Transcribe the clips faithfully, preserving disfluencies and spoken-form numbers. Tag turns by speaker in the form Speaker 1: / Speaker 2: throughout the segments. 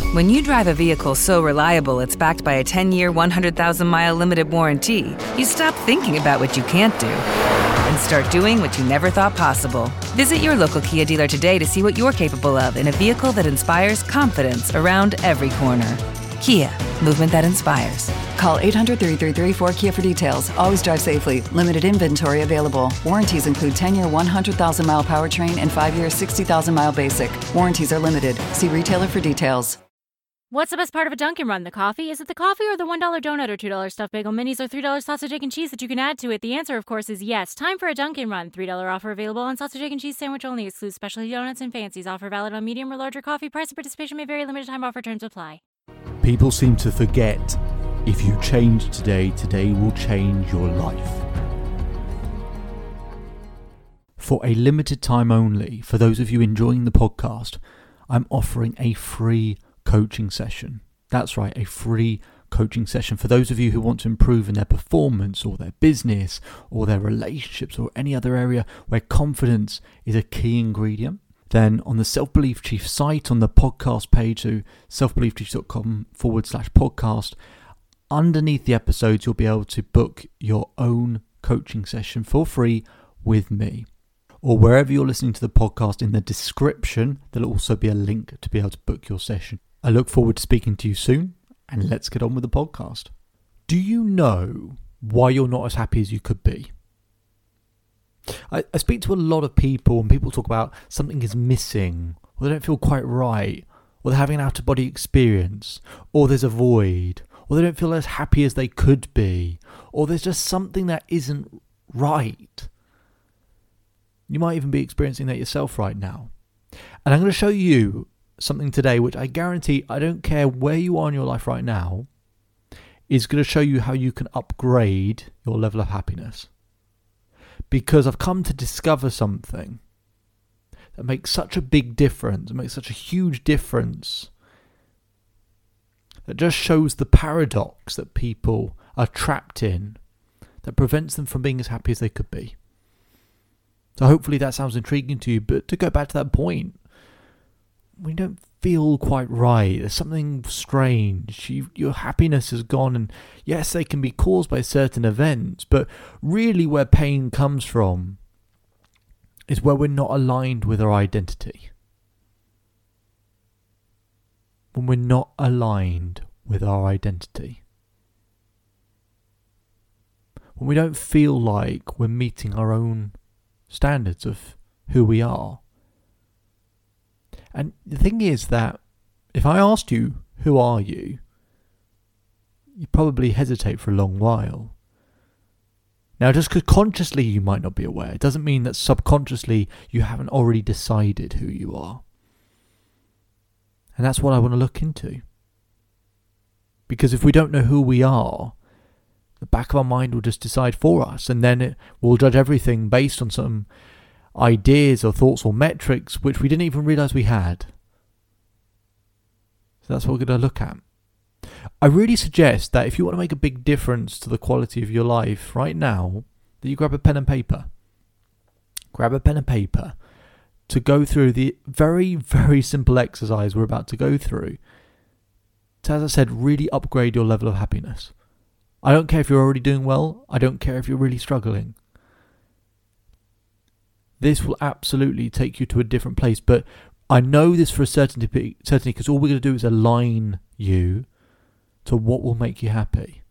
Speaker 1: When you drive a vehicle so reliable it's backed by a ten-year, one hundred thousand mile limited warranty, you stop thinking about what you can't do and start doing what you never thought possible. Visit your local Kia dealer today to see what you're capable of in a vehicle that inspires confidence around every corner. Kia, movement that inspires.
Speaker 2: Call eight hundred, three three three, four K I A for details. Always drive safely. Limited inventory available. Warranties include ten-year, one hundred thousand mile powertrain and five-year, sixty thousand mile basic. Warranties are limited. See retailer for details.
Speaker 3: What's the best part of a Dunkin' Run? The coffee? Is it the coffee or the one dollar donut or two dollar stuffed bagel minis or three dollar sausage, egg, and cheese that you can add to it? The answer, of course, is yes. Time for a Dunkin' Run. three dollar offer available on sausage, egg, and cheese sandwich only. Excludes specialty donuts and fancies. Offer valid on medium or larger coffee. Price and participation may vary. Limited time offer. Terms apply.
Speaker 4: People seem to forget, if you change today, today will change your life. For a limited time only, for those of you enjoying the podcast, I'm offering a free coaching session. That's right, a free coaching session for those of you who want to improve in their performance or their business or their relationships or any other area where confidence is a key ingredient. Then on the Self-Belief Chief site, on the podcast page, so selfbeliefchief.com forward slash podcast, underneath the episodes, you'll be able to book your own coaching session for free with me. Or wherever you're listening to the podcast, in the description, there'll also be a link to be able to book your session. I look forward to speaking to you soon, and let's get on with the podcast. Do you know why you're not as happy as you could be? I, I speak to a lot of people, and people talk about something is missing, or they don't feel quite right, or they're having an out-of-body experience, or there's a void, or they don't feel as happy as they could be, or there's just something that isn't right. You might even be experiencing that yourself right now. And I'm going to show you something today which I guarantee, I don't care where you are in your life right now, is going to show you how you can upgrade your level of happiness. Because I've come to discover something that makes such a big difference, it makes such a huge difference, that just shows the paradox that people are trapped in, that prevents them from being as happy as they could be. So hopefully that sounds intriguing to you, but to go back to that point, we don't feel quite right. There's something strange. You, your happiness has gone, and yes, they can be caused by certain events, but really where pain comes from is where we're not aligned with our identity. When we're not aligned with our identity. When we don't feel like we're meeting our own standards of who we are. And the thing is that if I asked you, who are you? You'd probably hesitate for a long while. Now, just because consciously you might not be aware, it doesn't mean that subconsciously you haven't already decided who you are. And that's what I want to look into. Because if we don't know who we are, the back of our mind will just decide for us, and then it will judge everything based on some ideas or thoughts or metrics which we didn't even realize we had. So that's what we're going to look at. I really suggest that if you want to make a big difference to the quality of your life right now, that you grab a pen and paper. Grab a pen and paper to go through the very, very simple exercise we're about to go through to, as I said, really upgrade your level of happiness. I don't care if you're already doing well. I don't care if you're really struggling. This will absolutely take you to a different place, but I know this for a certainty, certainty because all we're going to do is align you to what will make you happy.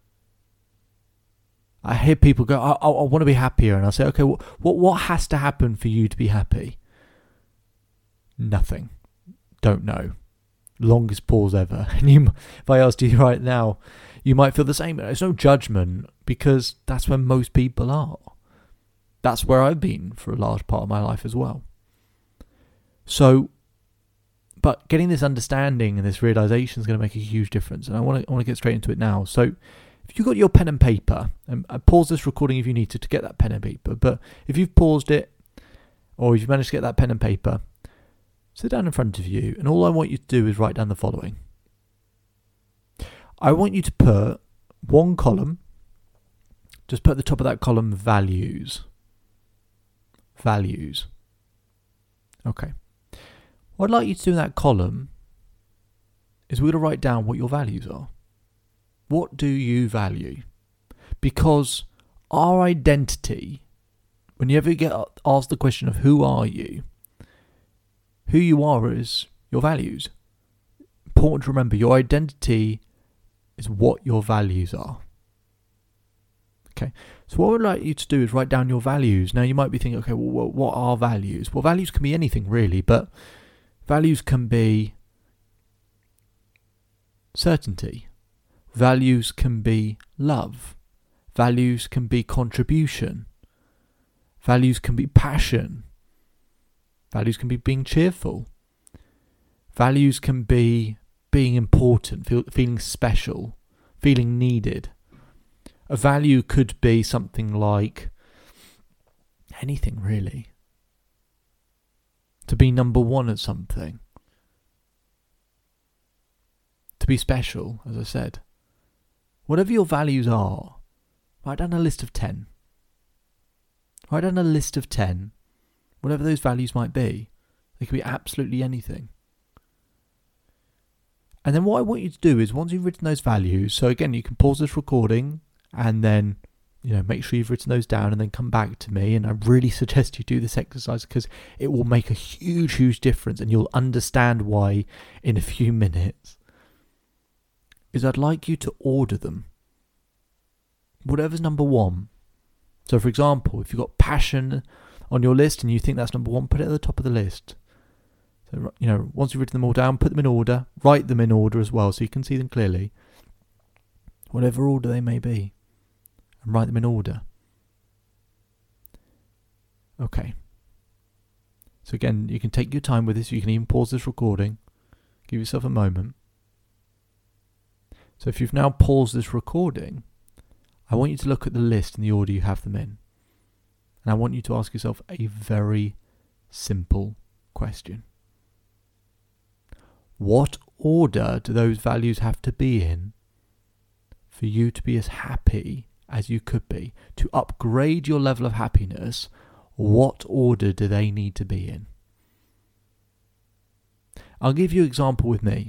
Speaker 4: I hear people go, I, I, I want to be happier, and I say, okay, what, what what has to happen for you to be happy? Nothing. Don't know. Longest pause ever. And you, if I asked you right now, you might feel the same. There's no judgment, because that's where most people are. That's where I've been for a large part of my life as well. So, but getting this understanding and this realization is going to make a huge difference. And I want to I want to get straight into it now. So, if you've got your pen and paper, and I pause this recording if you need to to get that pen and paper. But if you've paused it, or if you've managed to get that pen and paper, sit down in front of you, and all I want you to do is write down the following. I want you to put one column, just put at the top of that column values. Values. Okay. What I'd like you to do in that column is we're going to write down what your values are. What do you value? Because our identity, when you ever get asked the question of who are you, who you are is your values. Important to remember, your identity is what your values are. Okay, so what I would like you to do is write down your values. Now you might be thinking, okay, well, what are values? Well, values can be anything really, but values can be certainty. Values can be love. Values can be contribution. Values can be passion. Values can be being cheerful. Values can be being important, feel, feeling special, feeling needed. A value could be something like anything really. To be number one at something. To be special, as I said. Whatever your values are, write down a list of ten. Write down a list of ten. Whatever those values might be. They could be absolutely anything. And then what I want you to do is, once you've written those values, so again, you can pause this recording and then, you know, make sure you've written those down and then come back to me. And I really suggest you do this exercise because it will make a huge, huge difference and you'll understand why in a few minutes. Is I'd like you to order them. Whatever's number one. So for example, if you've got passion on your list and you think that's number one, put it at the top of the list. So, you know, once you've written them all down, put them in order, write them in order as well so you can see them clearly. Whatever order they may be. And write them in order. Okay. So again, you can take your time with this. You can even pause this recording. Give yourself a moment. So if you've now paused this recording, I want you to look at the list in the order you have them in. And I want you to ask yourself a very simple question. What order do those values have to be in for you to be as happy as you could be? To upgrade your level of happiness, what order do they need to be in? I'll give you an example with me.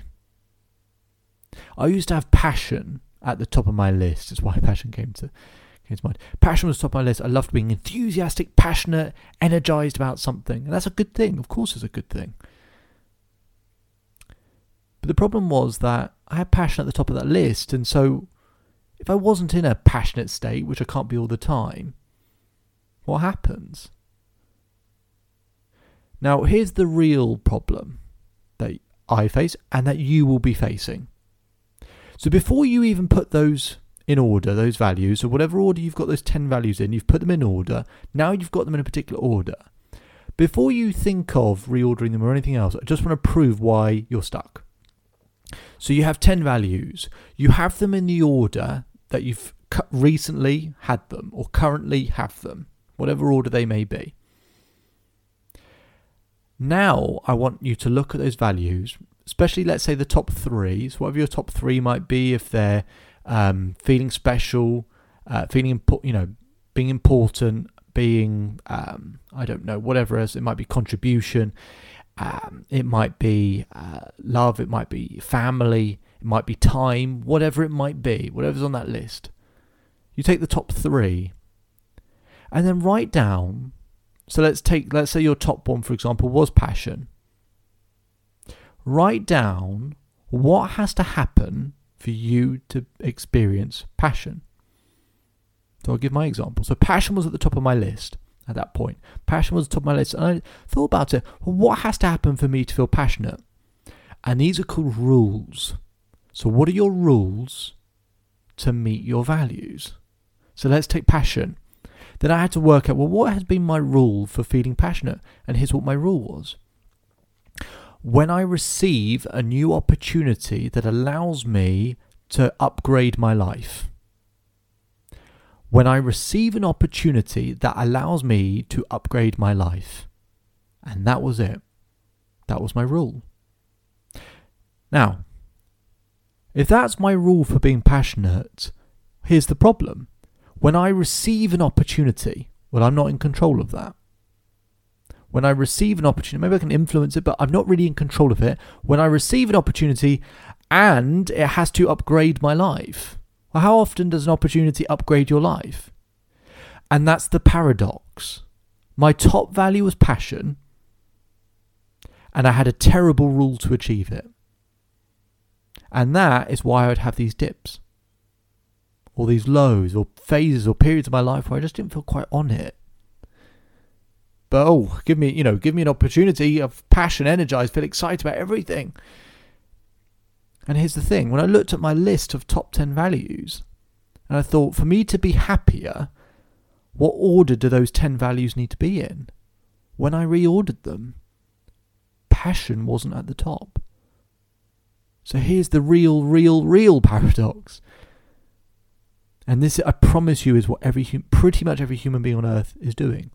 Speaker 4: I used to have passion at the top of my list. That's why passion came to, came to mind. Passion was top of my list. I loved being enthusiastic, passionate, energized about something. And that's a good thing. Of course it's a good thing. But the problem was that I had passion at the top of that list. And so if I wasn't in a passionate state, which I can't be all the time, what happens? Now, here's the real problem that I face and that you will be facing. So before you even put those in order, those values, or whatever order you've got those ten values in, you've put them in order. Now you've got them in a particular order. Before you think of reordering them or anything else, I just want to prove why you're stuck. So you have ten values. You have them in the order that you've recently had them or currently have them, whatever order they may be. Now I want you to look at those values, especially let's say the top three. So whatever your top three might be, if they're um, feeling special, uh, feeling impo- you know, being important, being um, I don't know, whatever else. It might be contribution, um, it might be uh, love, it might be family, it might be time, whatever it might be, whatever's on that list. You take the top three, and then write down. So let's take, let's say your top one, for example, was passion. Write down what has to happen for you to experience passion. So I'll give my example. So passion was at the top of my list at that point. Passion was at the top of my list. And I thought about it. Well, what has to happen for me to feel passionate? And these are called rules. So what are your rules to meet your values? So let's take passion. Then I had to work out, well, what has been my rule for feeling passionate? And here's what my rule was. When I receive a new opportunity that allows me to upgrade my life. When I receive an opportunity that allows me to upgrade my life. And that was it. That was my rule. Now, if that's my rule for being passionate, here's the problem. When I receive an opportunity, well, I'm not in control of that. When I receive an opportunity, maybe I can influence it, but I'm not really in control of it. When I receive an opportunity and it has to upgrade my life. Well, how often does an opportunity upgrade your life? And that's the paradox. My top value was passion, and I had a terrible rule to achieve it. And that is why I would have these dips, or these lows, or phases, or periods of my life where I just didn't feel quite on it. But oh, give me, you know, give me an opportunity of passion, energized, feel excited about everything. And here's the thing, when I looked at my list of top ten values, and I thought, for me to be happier, what order do those ten values need to be in? When I reordered them, passion wasn't at the top. So here's the real, real, real paradox. And this, I promise you, is what every pretty much every human being on earth is doing.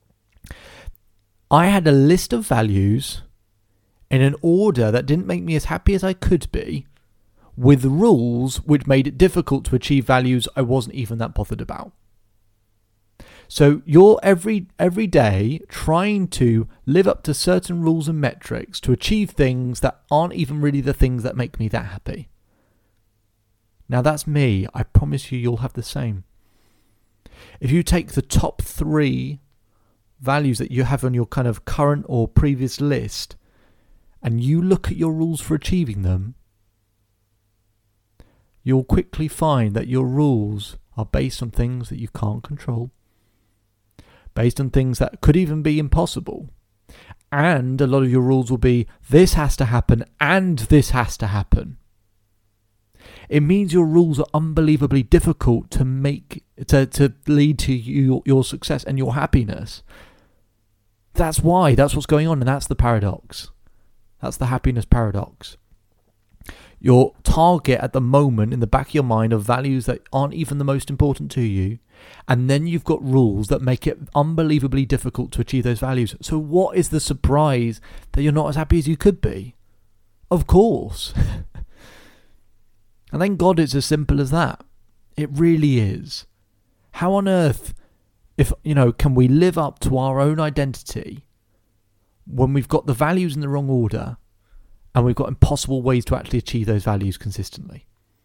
Speaker 4: I had a list of values in an order that didn't make me as happy as I could be, with rules which made it difficult to achieve values I wasn't even that bothered about. So you're every every day trying to live up to certain rules and metrics to achieve things that aren't even really the things that make me that happy. Now that's me. I promise you you'll have the same. If you take the top three values that you have on your kind of current or previous list and you look at your rules for achieving them, you'll quickly find that your rules are based on things that you can't control, based on things that could even be impossible. And a lot of your rules will be, this has to happen and this has to happen. It means your rules are unbelievably difficult to make, to, to lead to you, your success and your happiness. That's why, that's what's going on, and that's the paradox. That's the happiness paradox. Your target at the moment in the back of your mind of values that aren't even the most important to you, and then you've got rules that make it unbelievably difficult to achieve those values. So what is the surprise that you're not as happy as you could be? Of course. And thank God it's as simple as that. It really is. How on earth, if you know, can we live up to our own identity when we've got the values in the wrong order and we've got impossible ways to actually achieve those values consistently?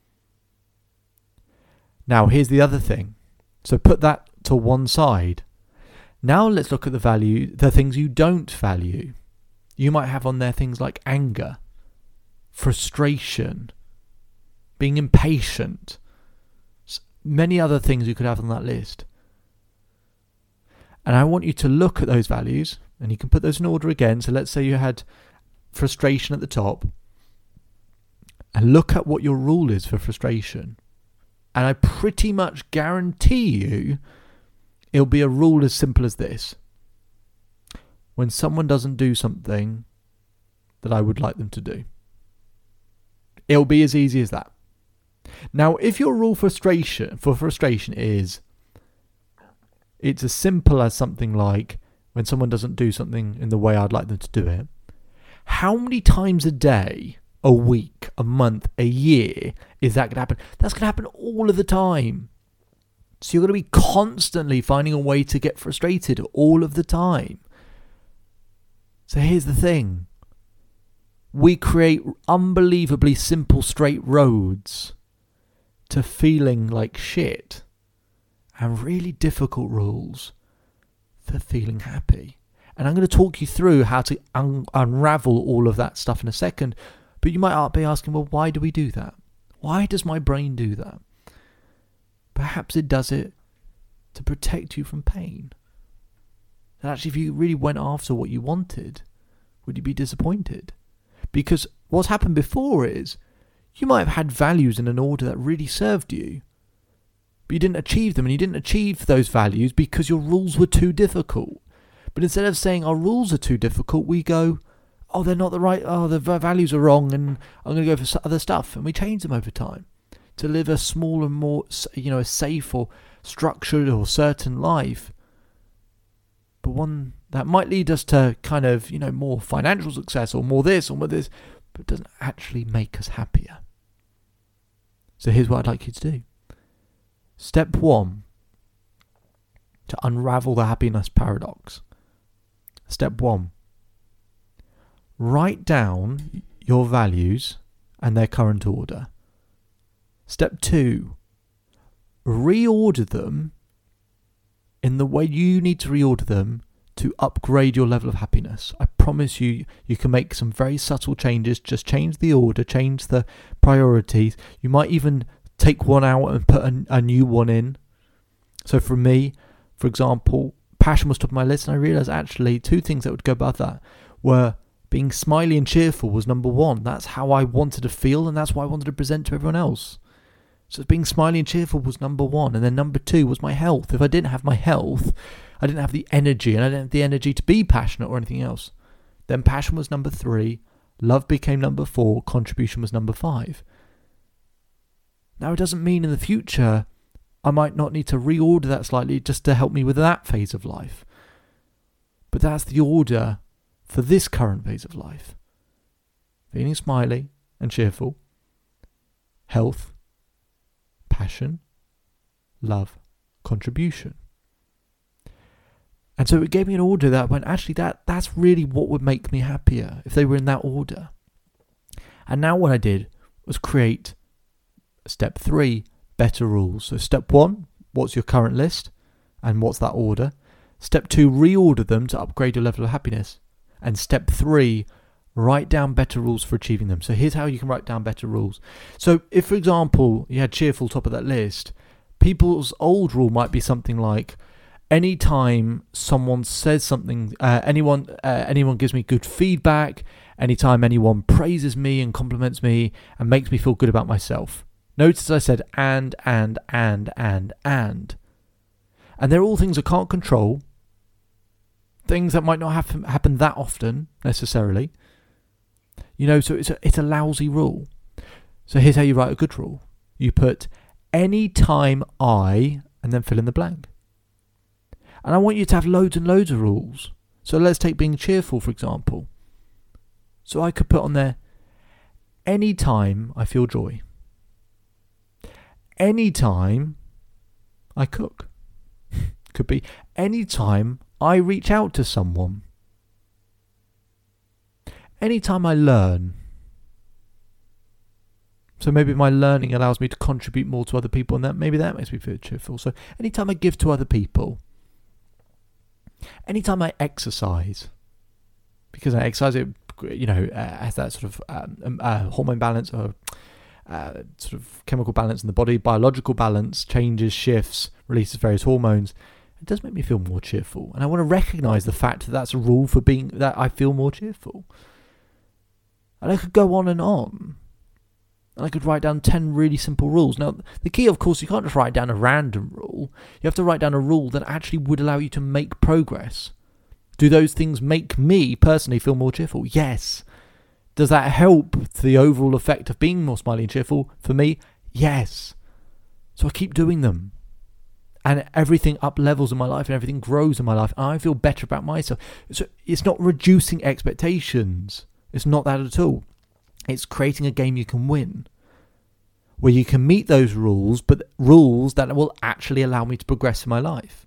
Speaker 4: Now, here's the other thing. So put that to one side. Now let's look at the value, the things you don't value. You might have on there things like anger, frustration, being impatient, many other things you could have on that list. And I want you to look at those values, and you can put those in order again. So let's say you had frustration at the top, and look at what your rule is for frustration. And I pretty much guarantee you it'll be a rule as simple as this. When someone doesn't do something that I would like them to do, it'll be as easy as that. Now, if your rule frustration for frustration is, it's as simple as something like, when someone doesn't do something in the way I'd like them to do it, how many times a day, a week, a month, a year is that going to happen? That's going to happen all of the time. So you're going to be constantly finding a way to get frustrated all of the time. So here's the thing. We create unbelievably simple straight roads to feeling like shit, and really difficult rules for feeling happy. And I'm going to talk you through how to un- unravel all of that stuff in a second. But you might be asking, well, why do we do that? Why does my brain do that? Perhaps it does it to protect you from pain. And actually, if you really went after what you wanted, would you be disappointed? Because what's happened before is, you might have had values in an order that really served you, but you didn't achieve them, and you didn't achieve those values because your rules were too difficult. But instead of saying our rules are too difficult, we go, oh, they're not the right, oh, the values are wrong, and I'm going to go for other stuff. And we change them over time to live a smaller, more, you know, a safe or structured or certain life, but one that might lead us to kind of, you know, more financial success or more this or more this, but doesn't actually make us happier. So here's what I'd like you to do. Step one, to unravel the happiness paradox. Step one, write down your values and their current order. Step two, reorder them in the way you need to reorder them to upgrade your level of happiness. I promise you, you can make some very subtle changes. Just change the order, change the priorities. You might even take one out and put a, a new one in. So for me, for example, passion was top of my list, and I realised actually two things that would go above that were being smiley and cheerful was number one. That's how I wanted to feel, and that's what I wanted to present to everyone else. So being smiley and cheerful was number one. And then number two was my health. If I didn't have my health, I didn't have the energy, and I didn't have the energy to be passionate or anything else. Then passion was number three. Love became number four. Contribution was number five. Now, it doesn't mean in the future I might not need to reorder that slightly just to help me with that phase of life. But that's the order for this current phase of life. Feeling smiley and cheerful. Health. Passion. Love. Contribution. And so it gave me an order that went, actually, that that's really what would make me happier if they were in that order. And now what I did was create step three, better rules. So step one, what's your current list and what's that order? Step two, reorder them to upgrade your level of happiness. And step three, write down better rules for achieving them. So here's how you can write down better rules. So if, for example, you had cheerful top of that list, people's old rule might be something like, anytime someone says something, uh, anyone uh, anyone gives me good feedback, anytime anyone praises me and compliments me and makes me feel good about myself. Notice I said and, and, and, and, and. And they're all things I can't control. Things that might not happen, happen that often, necessarily. You know, so it's a, it's a lousy rule. So here's how you write a good rule. You put, anytime I, and then fill in the blank. And I want you to have loads and loads of rules. So let's take being cheerful, for example. So I could put on there, anytime I feel joy. Anytime I cook. Could be anytime I reach out to someone. Anytime I learn. So maybe my learning allows me to contribute more to other people, and that maybe that makes me feel cheerful. So anytime I give to other people. Anytime I exercise, because I exercise, it you know uh, has that sort of um, uh, hormone balance or uh, sort of chemical balance in the body, biological balance changes, shifts, releases various hormones. It does make me feel more cheerful, and I want to recognise the fact that that's a rule for being that I feel more cheerful. And I could go on and on. And I could write down ten really simple rules. Now, the key, of course, you can't just write down a random rule. You have to write down a rule that actually would allow you to make progress. Do those things make me personally feel more cheerful? Yes. Does that help the overall effect of being more smiley and cheerful? For me, yes. So I keep doing them. And everything up levels in my life and everything grows in my life. And I feel better about myself. So it's not reducing expectations. It's not that at all. It's creating a game you can win, where you can meet those rules, but rules that will actually allow me to progress in my life.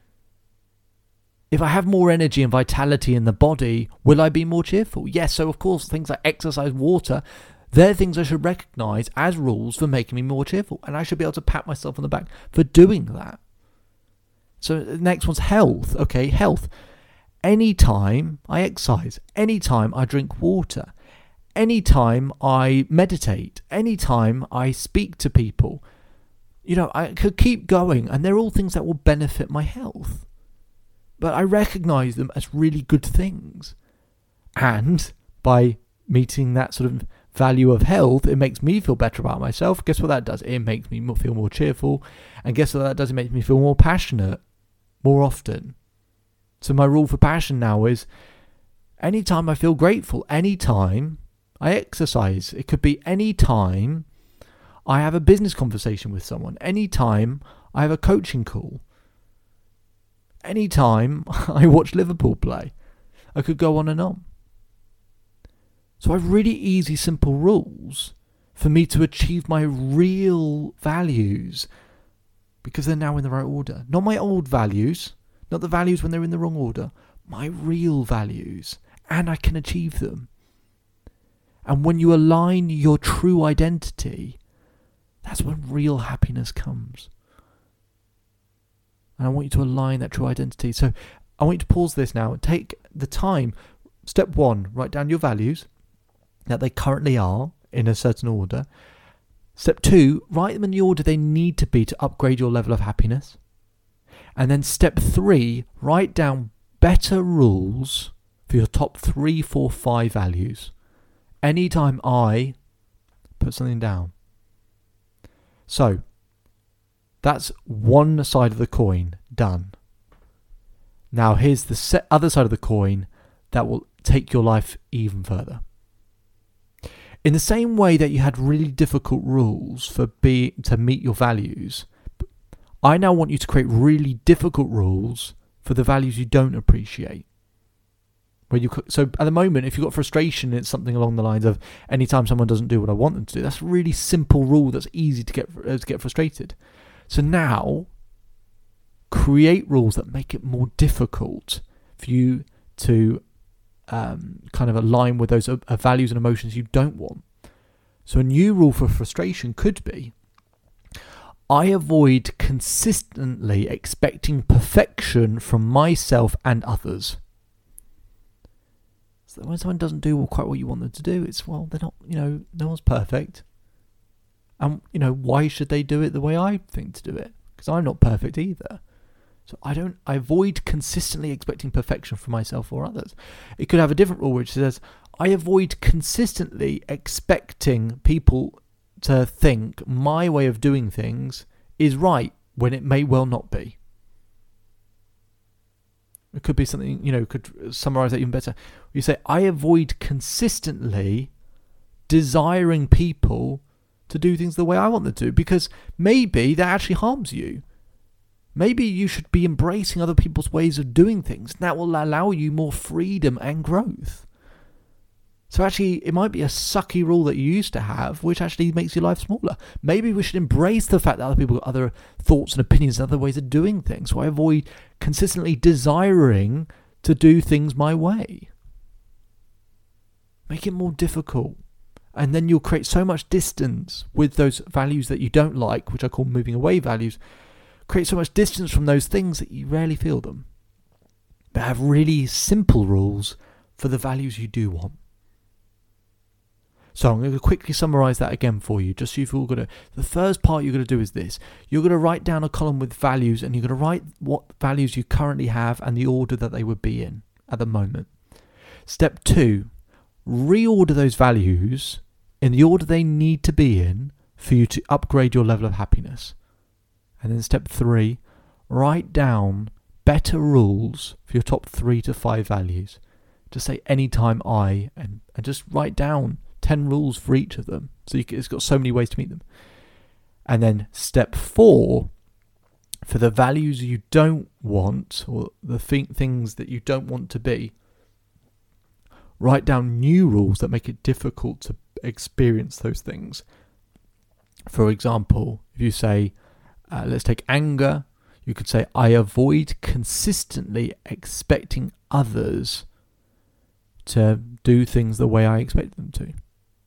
Speaker 4: If I have more energy and vitality in the body, will I be more cheerful? Yes, so of course, things like exercise, water, they're things I should recognise as rules for making me more cheerful, and I should be able to pat myself on the back for doing that. So the next one's health. Okay, health. Anytime I exercise, anytime I drink water, anytime I meditate, anytime I speak to people, you know, I could keep going, and they're all things that will benefit my health. But I recognise them as really good things. And by meeting that sort of value of health, it makes me feel better about myself. Guess what that does? It makes me feel more cheerful. And guess what that does? It makes me feel more passionate more often. So my rule for passion now is, anytime I feel grateful, anytime I exercise. It could be any time I have a business conversation with someone. Any time I have a coaching call. Any time I watch Liverpool play. I could go on and on. So I have really easy, simple rules for me to achieve my real values, because they're now in the right order. Not my old values, not the values when they're in the wrong order. My real values. And I can achieve them. And when you align your true identity, that's when real happiness comes. And I want you to align that true identity. So I want you to pause this now and take the time. Step one, write down your values that they currently are in a certain order. Step two, write them in the order they need to be to upgrade your level of happiness. And then step three, write down better rules for your top three, four, five values. Anytime I put something down. So, that's one side of the coin done. Now here's the se- other side of the coin that will take your life even further. In the same way that you had really difficult rules for be to meet your values, I now want you to create really difficult rules for the values you don't appreciate. Where you so at the moment, if you've got frustration, it's something along the lines of anytime someone doesn't do what I want them to do. That's a really simple rule that's easy to get uh, to get frustrated. So now, create rules that make it more difficult for you to um, kind of align with those uh, values and emotions you don't want. So a new rule for frustration could be, I avoid consistently expecting perfection from myself and others. So when someone doesn't do quite what you want them to do, it's, well, they're not, you know, no one's perfect. And, you know, why should they do it the way I think to do it? Because I'm not perfect either. So I don't, I avoid consistently expecting perfection from myself or others. It could have a different rule which says, I avoid consistently expecting people to think my way of doing things is right when it may well not be. It could be something, you know, could summarize that even better. You say, I avoid consistently desiring people to do things the way I want them to, because maybe that actually harms you. Maybe you should be embracing other people's ways of doing things. That will allow you more freedom and growth. So actually, it might be a sucky rule that you used to have, which actually makes your life smaller. Maybe we should embrace the fact that other people have other thoughts and opinions and other ways of doing things. So I avoid consistently desiring to do things my way. Make it more difficult. And then you'll create so much distance with those values that you don't like, which I call moving away values. Create so much distance from those things that you rarely feel them. But have really simple rules for the values you do want. So I'm going to quickly summarize that again for you, just so you've all got to. The first part you're going to do is this. You're going to write down a column with values, and you're going to write what values you currently have and the order that they would be in at the moment. Step two, reorder those values in the order they need to be in for you to upgrade your level of happiness. And then step three, write down better rules for your top three to five values. Just say anytime I, and, and just write down ten rules for each of them. So you can, it's got so many ways to meet them. And then step four, for the values you don't want, or the th- things that you don't want to be, write down new rules that make it difficult to experience those things. For example, if you say, uh, let's take anger, you could say, I avoid consistently expecting others to do things the way I expect them to.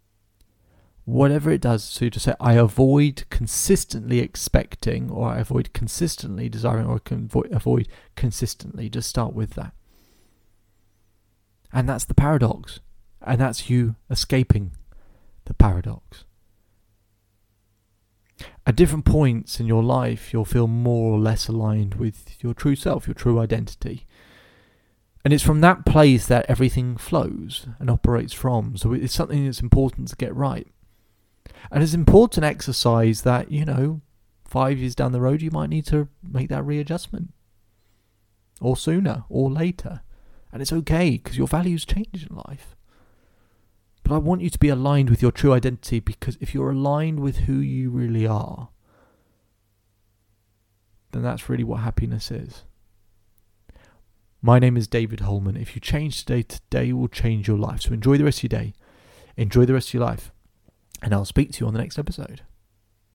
Speaker 4: Whatever it does, so you just say, I avoid consistently expecting, or I avoid consistently desiring, or avoid consistently. Just start with that. And that's the paradox. And that's you escaping the paradox. At different points in your life, you'll feel more or less aligned with your true self, your true identity. And it's from that place that everything flows and operates from. So it's something that's important to get right. And it's important exercise that, you know, five years down the road, you might need to make that readjustment. Or sooner, or later. And it's okay, because your values change in life. But I want you to be aligned with your true identity, because if you're aligned with who you really are, then that's really what happiness is. My name is David Holman. If you change today, today will change your life. So enjoy the rest of your day. Enjoy the rest of your life. And I'll speak to you on the next episode.